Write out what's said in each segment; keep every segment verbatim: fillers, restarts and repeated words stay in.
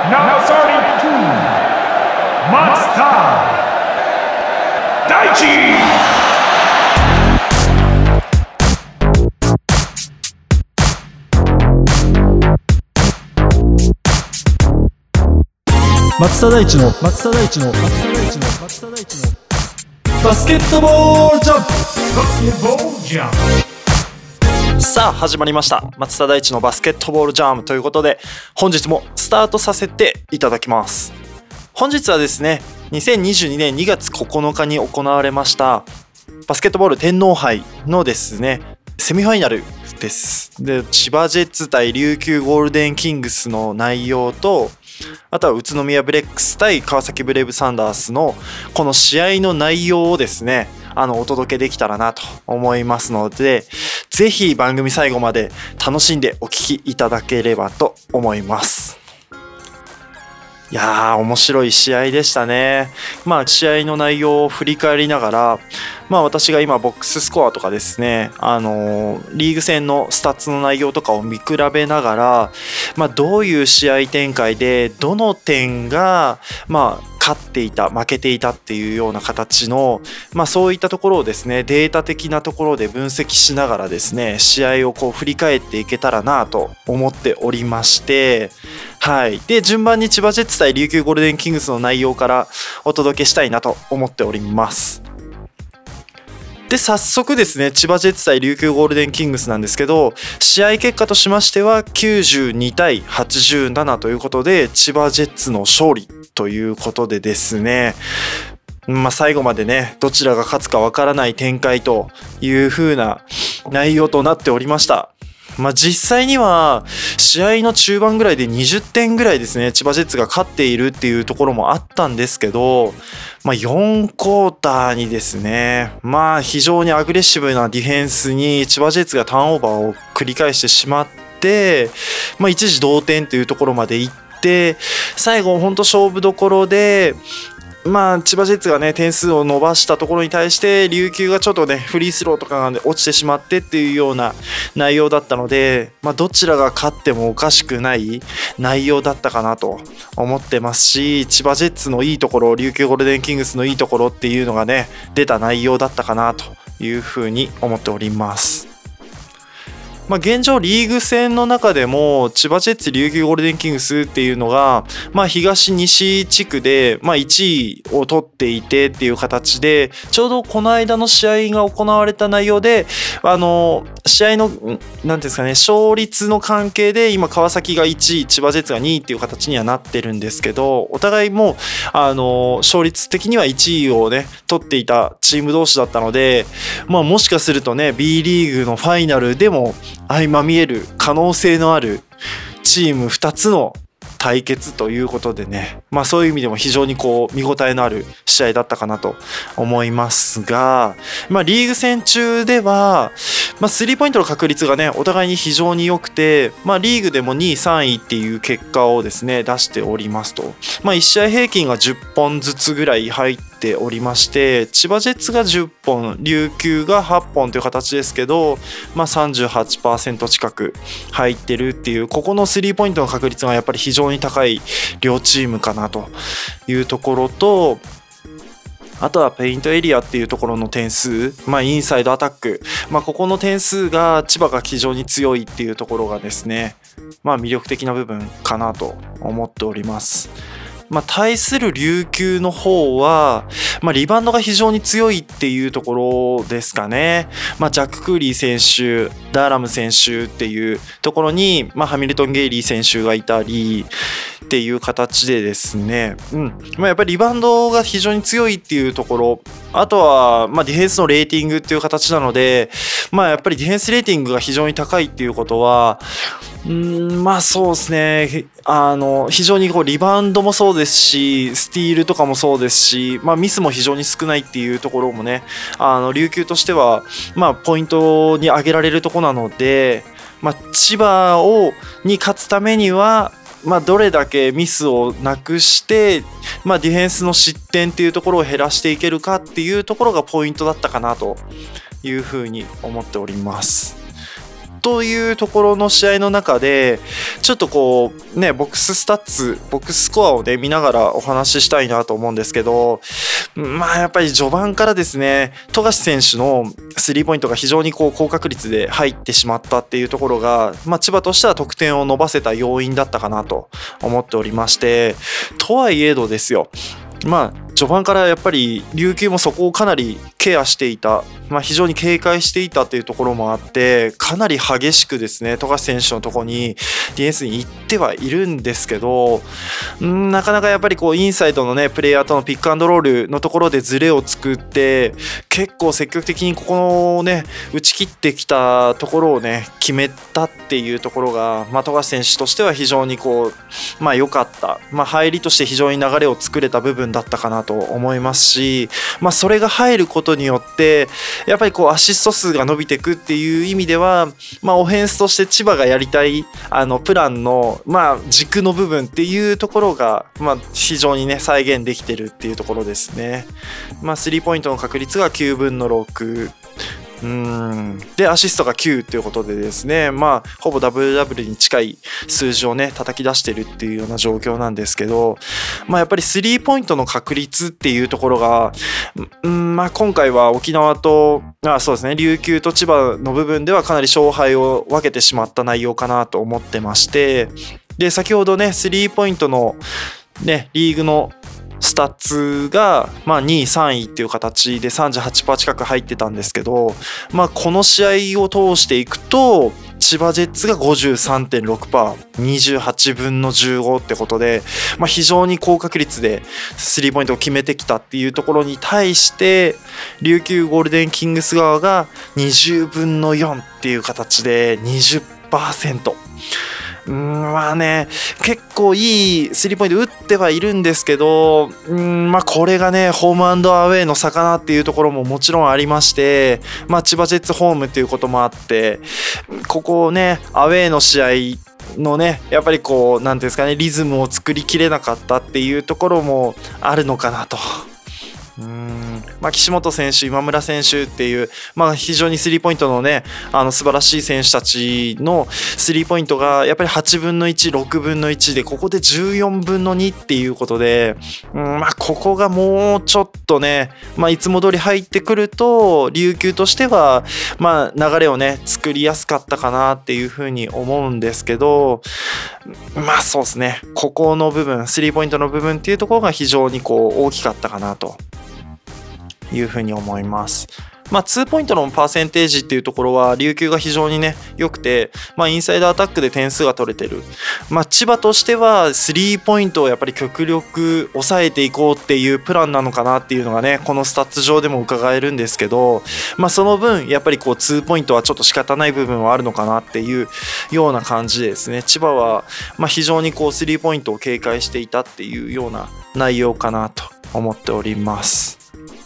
Now starting two, 松田大地。 松田大地の松田大地の松田大地の松田大地のバスケットボールジャンプ。 バスケットボールジャンプ。 さあ始まりました、松田大地のバスケットボールジャムということで、本日もスタートさせていただきます。本日はですね、にせんにじゅうにねんにがつここのかに行われましたバスケットボール天皇杯のですねセミファイナルです。で、千葉ジェッツ対琉球ゴールデンキングスの内容と、あとは宇都宮ブレックス対川崎ブレイブサンダースのこの試合の内容をですねあのお届けできたらなと思いますので、ぜひ番組最後まで楽しんでお聞きいただければと思います。いやー面白い試合でしたね。まあ試合の内容を振り返りながら、まあ私が今ボックススコアとかですね、あのー、リーグ戦のスタッツの内容とかを見比べながら、まあどういう試合展開でどの点がまあ勝っていた負けていたっていうような形の、まあそういったところをですねデータ的なところで分析しながらですね試合をこう振り返っていけたらなと思っておりまして、はい、で順番に千葉ジェッツ対琉球ゴールデンキングスの内容からお届けしたいなと思っております。で早速ですね、千葉ジェッツ対琉球ゴールデンキングスなんですけど、試合結果としましてはきゅうじゅうにたいはちじゅうななということで千葉ジェッツの勝利ということでですね、まあ、最後までねどちらが勝つかわからない展開という風な内容となっておりました。まあ、実際には試合の中盤ぐらいでにじゅってんぐらいですね千葉ジェッツが勝っているっていうところもあったんですけど、まあ、よんクォーターにですねまあ非常にアグレッシブなディフェンスに千葉ジェッツがターンオーバーを繰り返してしまって、まあ、一時同点というところまでいって、最後本当勝負どころでまあ千葉ジェッツがね点数を伸ばしたところに対して琉球がちょっとねフリースローとかが落ちてしまってっていうような内容だったので、まあどちらが勝ってもおかしくない内容だったかなと思ってますし、千葉ジェッツのいいところ、琉球ゴールデンキングスのいいところっていうのがね出た内容だったかなというふうに思っております。まあ、現状リーグ戦の中でも千葉ジェッツ琉球ゴールデンキングスっていうのが、まあ、東西地区でまあいちいを取っていてっていう形で、ちょうどこの間の試合が行われた内容であの試合の何ていうんですかね勝率の関係で今川崎がいちい千葉ジェッツがにいっていう形にはなってるんですけど、お互いもあの勝率的にはいちいをね取っていたチーム同士だったので、まあ、もしかするとね B リーグのファイナルでも相まみえる可能性のあるチームふたつの対決ということでね、まあそういう意味でも非常にこう見応えのある試合だったかなと思いますが、まあリーグ戦中ではまあスリーポイントの確率がねお互いに非常に良くて、まあリーグでもにいさんいっていう結果をですね出しておりますと、まあいち試合平均がじゅっぽんずつぐらい入っておりまして、千葉ジェッツがじゅっぽん琉球がはっぽんという形ですけど、まあ さんじゅうはちパーセント 近く入ってるっていう、ここのスリーポイントの確率がやっぱり非常に高い両チームかなというところと、あとはペイントエリアっていうところの点数、まあインサイドアタック、まあここの点数が千葉が非常に強いっていうところがですね、まあ魅力的な部分かなと思っております。まあ、対する琉球の方は、まあ、リバウンドが非常に強いっていうところですかね。まあ、ジャック・クーリー選手、ダーラム選手っていうところに、まあ、ハミルトン・ゲイリー選手がいたりっていう形でですね、うんまあ、やっぱりリバウンドが非常に強いっていうところ、あとはまあディフェンスのレーティングっていう形なので、まあ、やっぱりディフェンスレーティングが非常に高いっていうことは、うーんまあそうですね、あの非常にこうリバウンドもそうですしスティールとかもそうですし、まあ、ミスも非常に少ないっていうところもね、あの琉球としてはまあポイントに挙げられるところなので、まあ、千葉をに勝つためにはまあ、どれだけミスをなくして、まあ、ディフェンスの失点っていうところを減らしていけるかっていうところがポイントだったかなというふうに思っております。 というところの試合の中でちょっとこうねボックススタッツボックススコアをね見ながらお話ししたいなと思うんですけど、まあやっぱり序盤からですね富樫選手のスリーポイントが非常にこう高確率で入ってしまったっていうところが、まあ、千葉としては得点を伸ばせた要因だったかなと思っておりまして、とはいえどですよ、まあ序盤からやっぱり琉球もそこをかなりケアしていた、まあ、非常に警戒していたっていうところもあってかなり激しくですね富樫選手のところにディフェンスに行ってはいるんですけど、んなかなかやっぱりこうインサイドのねプレイヤーとのピックアンドロールのところでズレを作って結構積極的にここのね打ち切ってきたところをね決めたっていうところが、まあ、富樫選手としては非常にこうまあ良かった、まあ、入りとして非常に流れを作れた部分だったかなと思いますし、まあ、それが入ることによってやっぱりこうアシスト数が伸びていくっていう意味では、まあ、オフェンスとして千葉がやりたいあのプランの、まあ、軸の部分っていうところが、まあ、非常にね再現できてるっていうところですね。まあ、スリーポイントの確率がきゅうぶんのろくうんでアシストがきゅうということでですね、まあほぼダブルダブルに近い数字をね叩き出してるっていうような状況なんですけど、まあやっぱりスリーポイントの確率っていうところが、うんまあ今回は沖縄とあそうですね琉球と千葉の部分ではかなり勝敗を分けてしまった内容かなと思ってまして、で先ほどねスリーポイントのねリーグのスタッツが、まあ、にいさんいっていう形で さんじゅうはちパーセント 近く入ってたんですけど、まあ、この試合を通していくと千葉ジェッツが ごじゅうさんてんろくパーセント にじゅうはちぶんのじゅうごってことで、まあ、非常に高確率でスリーポイントを決めてきたっていうところに対して琉球ゴールデンキングス側がにじゅうぶんのよんっていう形で にじゅっパーセント。うんまあね結構いいスリーポイント打ってはいるんですけど、うんまあこれがねホームアンドアウェイの差かなっていうところももちろんありまして、まあ千葉ジェッツホームっていうこともあってここねアウェイの試合のねやっぱりこうなんていうんですかねリズムを作りきれなかったっていうところもあるのかなと。うーんまあ、岸本選手今村選手っていう、まあ、非常にスリーポイントのねあの素晴らしい選手たちのスリーポイントがやっぱりはちぶんのいち、ろくぶんのいちでここでじゅうよんぶんのにっていうことで、うんまあ、ここがもうちょっとね、まあ、いつも通り入ってくると琉球としては、まあ、流れをね作りやすかったかなっていうふうに思うんですけど、まあそうですねここの部分スリーポイントの部分っていうところが非常にこう大きかったかなというふうに思います。まあ、ツーポイントのパーセンテージっていうところは琉球が非常にね良くて、まあ、インサイドアタックで点数が取れてる、まあ、千葉としてはスリーポイントをやっぱり極力抑えていこうっていうプランなのかなっていうのがねこのスタッツ上でも伺えるんですけど、まあ、その分やっぱりこうツーポイントはちょっと仕方ない部分はあるのかなっていうような感じでですね千葉はまあ非常にこうスリーポイントを警戒していたっていうような内容かなと思っております。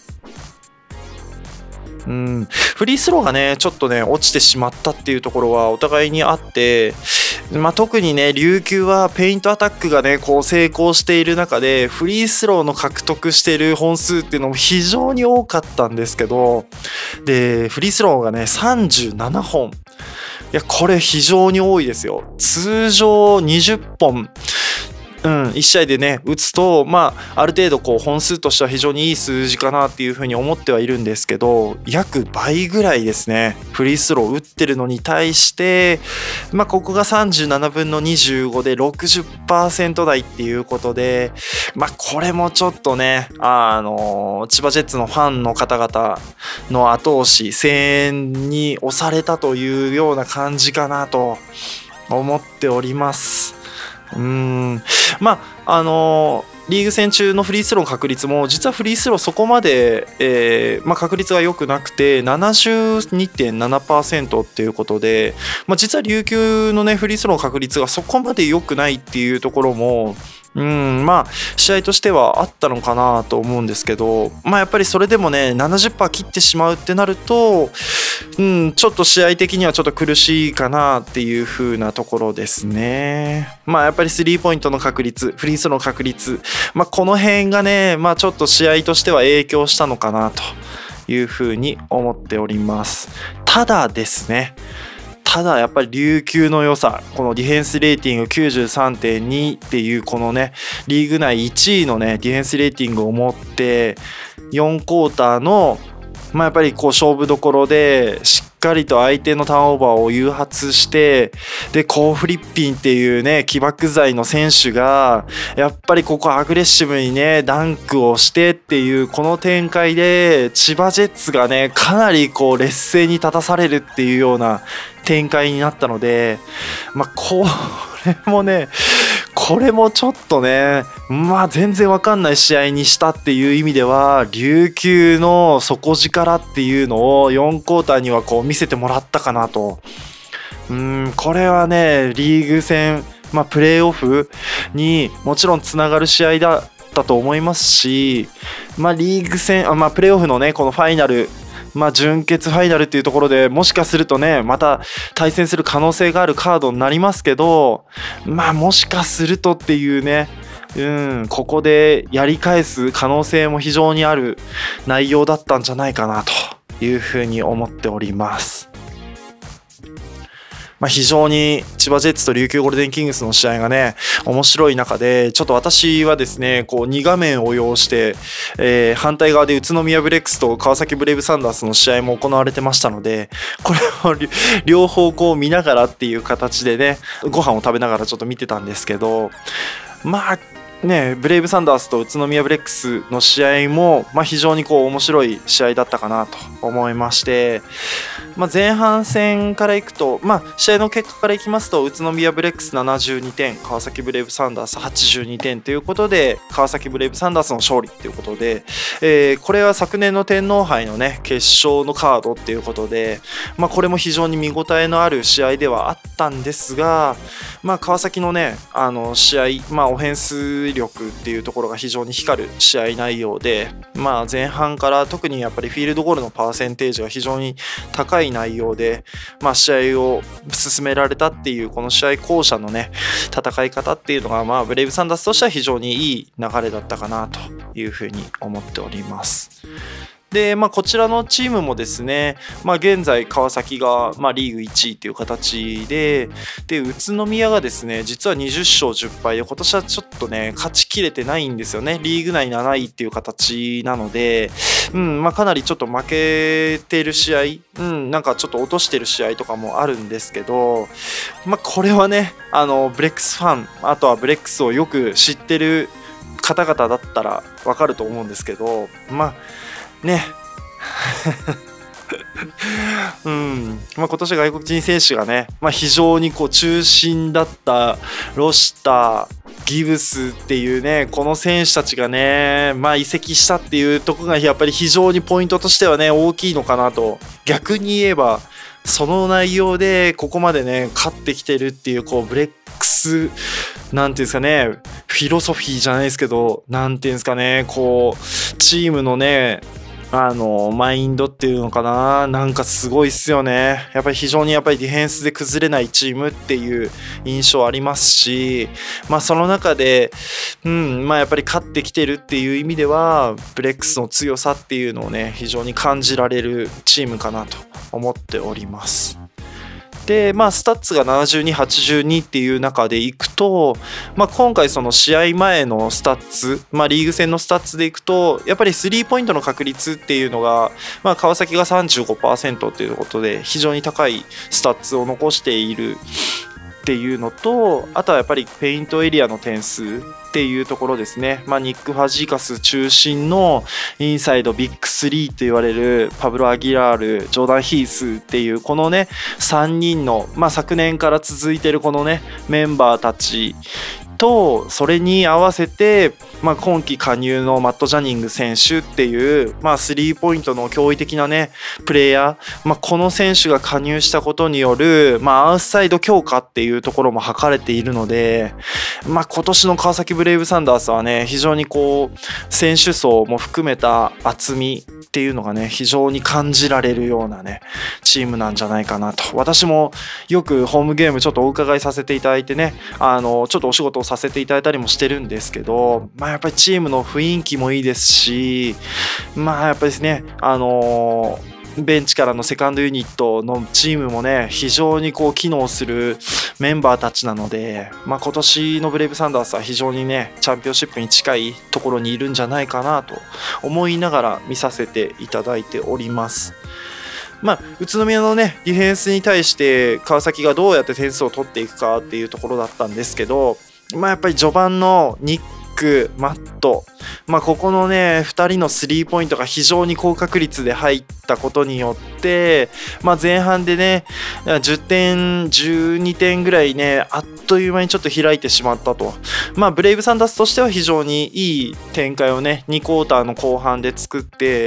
うん、フリースローがねちょっとね落ちてしまったっていうところはお互いにあって、まあ、特にね琉球はペイントアタックがねこう成功している中でフリースローの獲得している本数っていうのも非常に多かったんですけど、でフリースローがねさんじゅうななほん、いやこれ非常に多いですよ。通常にじゅっぽんうん、いち試合でね打つと、まあ、ある程度こう本数としては非常にいい数字かなっていうふうに思ってはいるんですけど、約倍ぐらいですねフリースロー打ってるのに対して、まあ、ここがさんじゅうななぶんのにじゅうごで ろくじゅっパーセント 台っていうことで、まあ、これもちょっとねあの千葉ジェッツのファンの方々の後押し声援に押されたというような感じかなと思っております。うーんまああのー、リーグ戦中のフリースローの確率も実はフリースローそこまで、えーまあ、確率が良くなくて ななじゅうにてんななパーセント っていうことで、まあ、実は琉球のねフリースローの確率がそこまで良くないっていうところもうんまあ試合としてはあったのかなと思うんですけど、まあやっぱりそれでもね ななじゅっパーセント 切ってしまうってなると、うん、ちょっと試合的にはちょっと苦しいかなっていう風なところですね。まあやっぱりスリーポイントの確率フリースローの確率、まあこの辺がねまあちょっと試合としては影響したのかなという風に思っております。ただですねただやっぱり琉球の良さ、このディフェンスレーティング きゅうじゅうさんてんに っていうこのねリーグ内いちいのねディフェンスレーティングを持ってよんクォーターのまあやっぱりこう勝負どころでしっかりと相手のターンオーバーを誘発して、でコー・フリッピンっていうね起爆剤の選手がやっぱりここアグレッシブにねダンクをしてっていうこの展開で千葉ジェッツがねかなりこう劣勢に立たされるっていうような展開になったので、まあこれもねこれもちょっとねまあ全然わかんない試合にしたっていう意味では琉球の底力っていうのをよんクォーターにはこう見せてもらったかなと。うーんこれはねリーグ戦、まあ、プレーオフにもちろんつながる試合だったと思いますし、まあ、リーグ戦あ、まあ、プレーオフのねこのファイナルまあ準決ファイナルっていうところでもしかするとねまた対戦する可能性があるカードになりますけど、まあもしかするとっていうねうんここでやり返す可能性も非常にある内容だったんじゃないかなというふうに思っております。まあ、非常に千葉ジェッツと琉球ゴールデンキングスの試合がね面白い中で、ちょっと私はですねこうに画面を要して、えー、反対側で宇都宮ブレックスと川崎ブレイブサンダースの試合も行われてましたので、これを両方こう見ながらっていう形でねご飯を食べながらちょっと見てたんですけど、まあね、ブレイブサンダースと宇都宮ブレックスの試合も、まあ、非常にこう面白い試合だったかなと思いまして、まあ、前半戦からいくと、まあ、試合の結果からいきますと宇都宮ブレックスななじゅうにてん川崎ブレイブサンダースはちじゅうにてんということで川崎ブレイブサンダースの勝利ということで、えー、これは昨年の天皇杯のね決勝のカードっていうことで、まあ、これも非常に見応えのある試合ではあったんですが、まあ、川崎のねあの試合、まあ、オフェンス力っていうところが非常に光る試合内容で、まあ、前半から特にやっぱりフィールドゴールのパーセンテージが非常に高い内容で、まあ、試合を進められたっていうこの試合巧者のね戦い方っていうのが、まあ、ブレイブサンダースとしては非常にいい流れだったかなというふうに思っております。で、まあ、こちらのチームもですね、まあ、現在川崎が、まあ、リーグいちいという形で、で宇都宮がですね実はにじゅっしょうじゅっぱいで今年はちょっとね勝ちきれてないんですよね。リーグ内なないっていう形なので、うんまあ、かなりちょっと負けてる試合、うん、なんかちょっと落としてる試合とかもあるんですけど、まあ、これはねあのブレックスファン、あとはブレックスをよく知ってる方々だったら分かると思うんですけど、まあねうんまあ、今年外国人選手がね、まあ、非常にこう中心だったロシター、ギブスっていうねこの選手たちがね、まあ、移籍したっていうところがやっぱり非常にポイントとしてはね大きいのかなと。逆に言えばその内容でここまでね勝ってきてるっていうこうブレックスなんていうんですかねフィロソフィーじゃないですけどなんていうんですかねこうチームのねあのマインドっていうのかな、なんかすごいっすよね。やっぱり非常にやっぱりディフェンスで崩れないチームっていう印象ありますし、まあその中でうんまあやっぱり勝ってきてるっていう意味ではブレックスの強さっていうのをね非常に感じられるチームかなと思っております。でまあ、スタッツがななじゅうに、はちじゅうにっていう中でいくと、まあ、今回その試合前のスタッツ、まあ、リーグ戦のスタッツでいくとやっぱりスリーポイントの確率っていうのが、まあ、川崎が さんじゅうごパーセント ということで非常に高いスタッツを残しているっていうのと、あとはやっぱりペイントエリアの点数っていうところですね。まあ、ニック・ファジーカス中心のインサイドビッグスリーと言われるパブロ・アギラール、ジョーダン・ヒースっていうこのねさんにんの、まあ、昨年から続いてるこのねメンバーたちとそれに合わせて、まあ、今季加入のマット・ジャニング選手っていう、まあ、スリーポイントの驚異的なねプレイヤー、まあ、この選手が加入したことによる、まあ、アウトサイド強化っていうところも図れているので、まあ、今年の川崎ブレイブサンダースはね非常にこう選手層も含めた厚みっていうのがね非常に感じられるようなねチームなんじゃないかなと。私もよくホームゲームちょっとお伺いさせていただいてねあのちょっとお仕事をさせていただいたりもしてるんですけど、まあ、やっぱりチームの雰囲気もいいですし、まあやっぱりですねあのベンチからのセカンドユニットのチームもね非常にこう機能するメンバーたちなので、まあ、今年のブレイブサンダースは非常にねチャンピオンシップに近いところにいるんじゃないかなと思いながら見させていただいております。まあ、宇都宮のねディフェンスに対して川崎がどうやって点数を取っていくかっていうところだったんですけど、まあ、やっぱり序盤のニック、マット、まあ、ここのねふたりのスリーポイントが非常に高確率で入ったことによって、まあ、前半でねじゅってんじゅうにてんぐらいねあっという間にちょっと開いてしまったと、まあ、ブレイブサンダースとしては非常にいい展開をねにクォーターの後半で作って、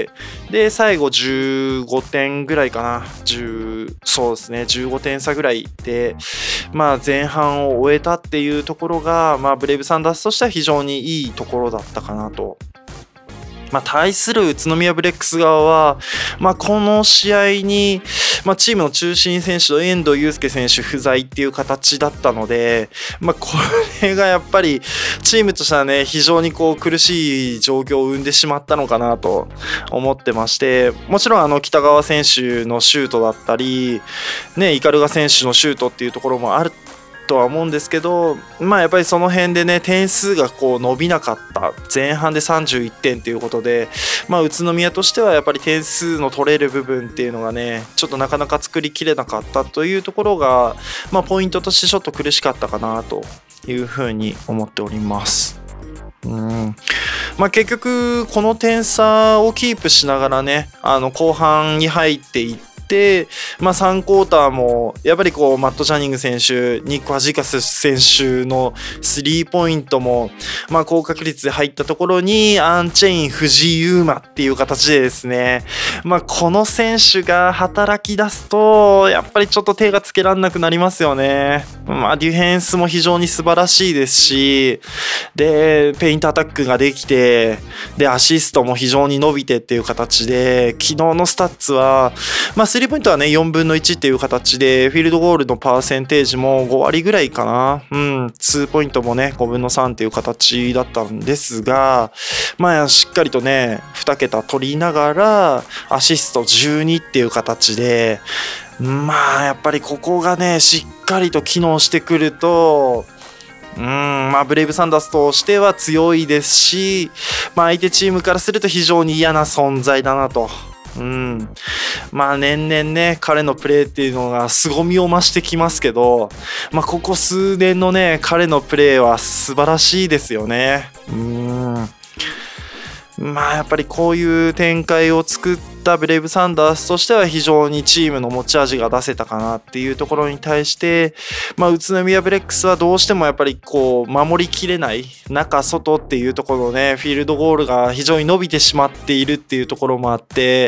で最後じゅうごてんぐらいかな、じゅうそうですねじゅうごてん差ぐらいで、まあ、前半を終えたっていうところが、まあ、ブレイブサンダースとしては非常にいいところだったかなと。まあ、対する宇都宮ブレックス側は、まあ、この試合に、まあ、チームの中心選手の遠藤祐介選手不在っていう形だったので、まあ、これがやっぱりチームとしてはね非常にこう苦しい状況を生んでしまったのかなと思ってまして、もちろんあの北川選手のシュートだったり、ね、鵤選手のシュートっていうところもあるとは思うんですけど、まあやっぱりその辺でね点数がこう伸びなかった、前半でさんじゅういってんということで、まあ宇都宮としてはやっぱり点数の取れる部分っていうのがねちょっとなかなか作りきれなかったというところが、まあポイントとしてちょっと苦しかったかなというふうに思っております。うんまあ、結局この点差をキープしながらねあの後半に入っていって、まあ、さんクォーターもやっぱりこうマット・ジャニング選手、ニック・ファジーカス選手のスリーポイントもまあ高確率で入ったところにアンチェイン・藤井優馬っていう形でですね、まあ、この選手が働き出すとやっぱりちょっと手がつけられなくなりますよね。まあ、ディフェンスも非常に素晴らしいですし、でペイントアタックができて、でアシストも非常に伸びてっていう形で、昨日のスタッツはまあスリーポイントはねよんぶんのいちっていう形で、フィールドゴールのパーセンテージもごわりぐらいかな、うん、にポイントもねごぶんのさんっていう形だったんですが、まあしっかりとねにけた取りながらアシストじゅうにっていう形で、まあやっぱりここがねしっかりと機能してくると、うんまあ、ブレイブサンダースとしては強いですし、まあ、相手チームからすると非常に嫌な存在だなと。うん、まあ年々ね彼のプレーっていうのが凄みを増してきますけど、まあ、ここ数年のね彼のプレーは素晴らしいですよね。うんまあやっぱりこういう展開を作ったブレイブサンダースとしては非常にチームの持ち味が出せたかなっていうところに対して、まあ、宇都宮ブレックスはどうしてもやっぱりこう守りきれない中外っていうところね、フィールドゴールが非常に伸びてしまっているっていうところもあって、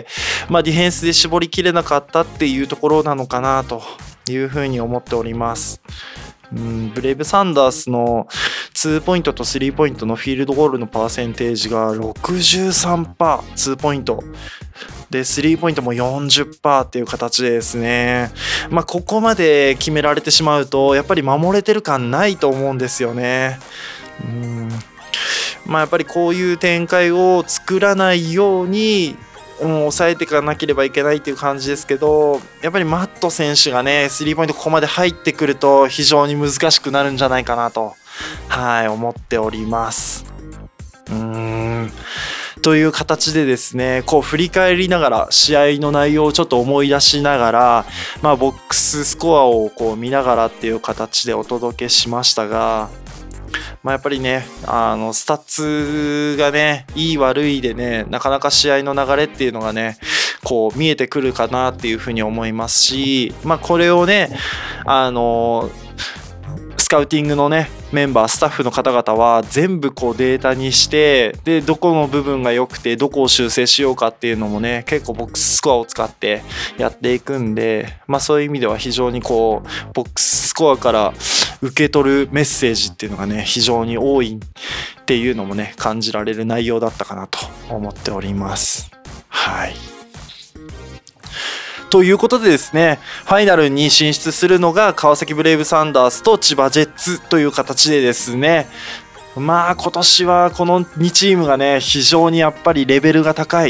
まあ、ディフェンスで絞りきれなかったっていうところなのかなというふうに思っております。うん、ブレイブサンダースのにポイントとスリーポイントのフィールドゴールのパーセンテージが ろくじゅうさんパーセント、にポイントでスリーポイントも よんじゅっパーセント っていう形でですね、まあ、ここまで決められてしまうとやっぱり守れてる感ないと思うんですよね。うんまあ、やっぱりこういう展開を作らないようにうん、抑えていかなければいけないっていう感じですけど、やっぱりマット選手がねスリーポイントここまで入ってくると非常に難しくなるんじゃないかなと、はい思っております。うーんという形でですね、こう振り返りながら試合の内容をちょっと思い出しながら、まあ、ボックススコアをこう見ながらっていう形でお届けしましたが、まあ、やっぱりねあのスタッツがねいい悪いでねなかなか試合の流れっていうのがねこう見えてくるかなっていうふうに思いますし、まあ、これをねあのスカウティングのねメンバースタッフの方々は全部こうデータにして、でどこの部分が良くてどこを修正しようかっていうのもね結構ボックススコアを使ってやっていくんで、まあそういう意味では非常にこうボックススコアから受け取るメッセージっていうのがね非常に多いっていうのもね感じられる内容だったかなと思っております。はいということでですね、ファイナルに進出するのが川崎ブレイブサンダースと千葉ジェッツという形でですね、まあ今年はこのにチームがね非常にやっぱりレベルが高い、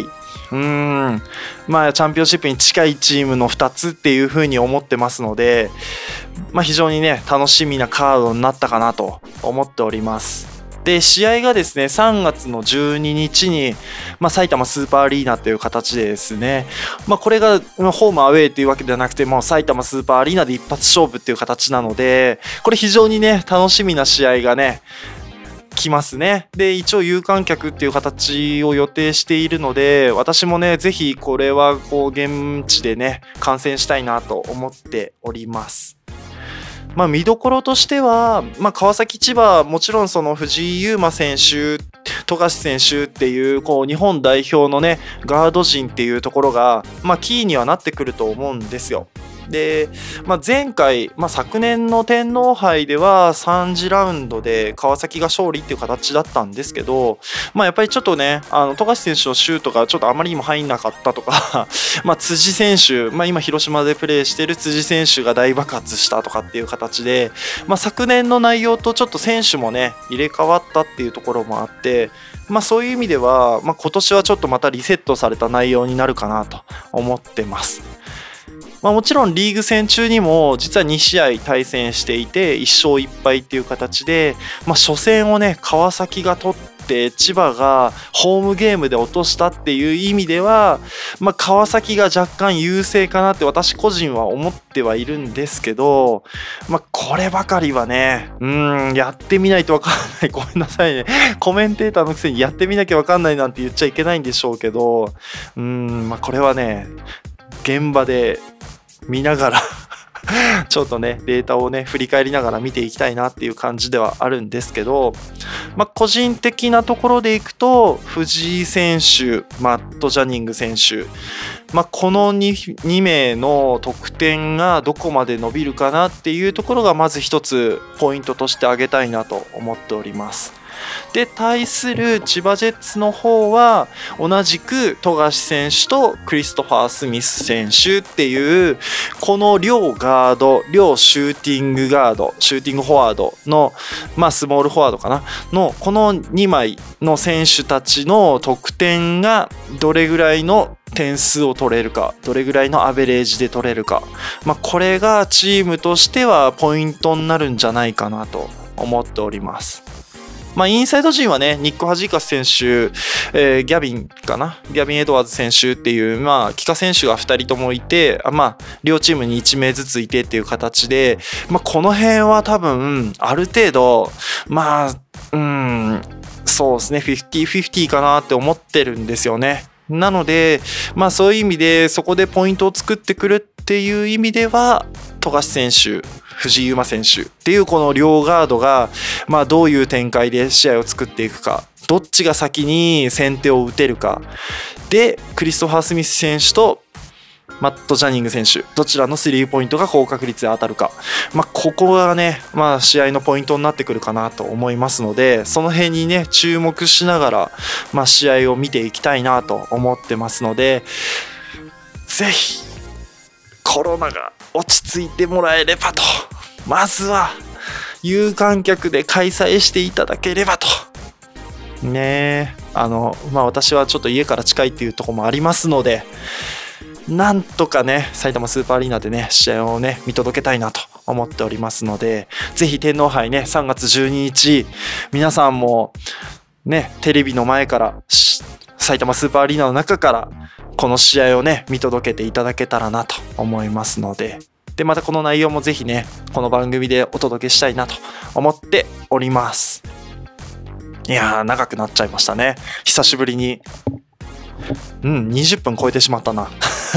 うーんまあチャンピオンシップに近いチームのふたつっていう風に思ってますので、まあ、非常にね楽しみなカードになったかなと思っております。で試合がですねさんがつのじゅうににちに、まあ、埼玉スーパーアリーナという形でですね、まあ、これがホームアウェーというわけではなくてもう埼玉スーパーアリーナで一発勝負っていう形なので、これ非常にね楽しみな試合がね来ますね。で一応有観客っていう形を予定しているので、私もねぜひこれはこう現地でね観戦したいなと思っております。まあ見どころとしては、まあ、川崎千葉はもちろんその藤井祐真選手、富樫選手っていうこう日本代表のねガード陣っていうところが、まあ、キーにはなってくると思うんですよ。で、まあ、前回、まあ、昨年の天皇杯ではさん次ラウンドで川崎が勝利っていう形だったんですけど、まあ、やっぱりちょっとねあの富樫選手のシュートがちょっとあまりにも入んなかったとかまあ辻選手、まあ、今広島でプレーしている辻選手が大爆発したとかっていう形で、まあ、昨年の内容とちょっと選手もね入れ替わったっていうところもあって、まあ、そういう意味では、まあ、今年はちょっとまたリセットされた内容になるかなと思ってます。まあ、もちろんリーグ戦中にも実はに試合対戦していていっ勝いっ敗っていう形で、まあ、初戦をね川崎が取って千葉がホームゲームで落としたっていう意味では、まあ、川崎が若干優勢かなって私個人は思ってはいるんですけど、まあ、こればかりはねうーんやってみないと分かんない。ごめんなさいねコメンテーターのくせにやってみなきゃ分かんないなんて言っちゃいけないんでしょうけど、うーんまあこれはね現場で見ながらちょっとねデータをね振り返りながら見ていきたいなっていう感じではあるんですけど、まあ、個人的なところでいくと藤井選手、マット・ジャニング選手、まあ、この 2, 2名の得点がどこまで伸びるかなっていうところがまず一つポイントとして挙げたいなと思っております。で対する千葉ジェッツの方は同じく富樫選手とクリストファー・スミス選手っていうこの両ガード両シューティングガードシューティングフォワードのまあスモールフォワードかなのこのにまいの選手たちの得点がどれぐらいの点数を取れるかどれぐらいのアベレージで取れるか、まあ、これがチームとしてはポイントになるんじゃないかなと思っております。まあ、インサイド陣はねニック・ハジーカス選手、えー、ギャビンかなギャビン・エドワーズ選手っていう、まあ、帰化選手がふたりともいて、あ、まあ、両チームにいち名ずついてっていう形で、まあ、この辺は多分ある程度まあうんそうですねフィフティーフィフティーかなって思ってるんですよね。なので、まあ、そういう意味でそこでポイントを作ってくるっていう意味では富樫選手藤井祐真選手っていうこの両ガードが、まあ、どういう展開で試合を作っていくかどっちが先に先手を打てるかでクリストファー・スミス選手とマット・ジャニング選手どちらのスリーポイントが高確率で当たるか、まあ、ここがね、まあ、試合のポイントになってくるかなと思いますのでその辺にね注目しながら、まあ、試合を見ていきたいなと思ってますのでぜひコロナが落ち着いてもらえればとまずは有観客で開催していただければとねえあのまあ私はちょっと家から近いっていうところもありますのでなんとかね埼玉スーパーアリーナでね試合をね見届けたいなと思っておりますのでぜひ天皇杯ねさんがつじゅうににち皆さんもねテレビの前から埼玉スーパーアリーナの中からこの試合をね見届けていただけたらなと思いますのででまたこの内容もぜひねこの番組でお届けしたいなと思っております。いやー長くなっちゃいましたね久しぶりにうんにじゅっぷん超えてしまったな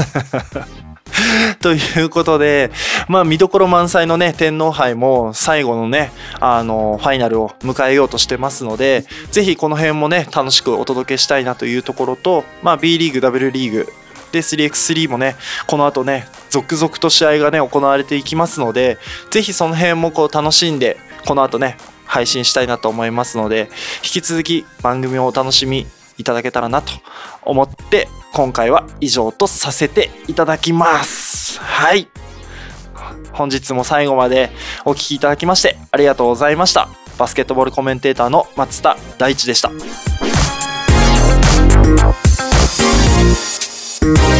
ということでまあ見どころ満載のね天皇杯も最後のねあのファイナルを迎えようとしてますのでぜひこの辺もね楽しくお届けしたいなというところとまあ B リーグ W リーグで スリーエックススリー もねこの後ね続々と試合がね行われていきますのでぜひその辺もこう楽しんでこの後ね配信したいなと思いますので引き続き番組をお楽しみいただけたらなと思って今回は以上とさせていただきます。はい本日も最後までお聞きいただきましてありがとうございました。バスケットボールコメンテーターの松田大地でした。 す。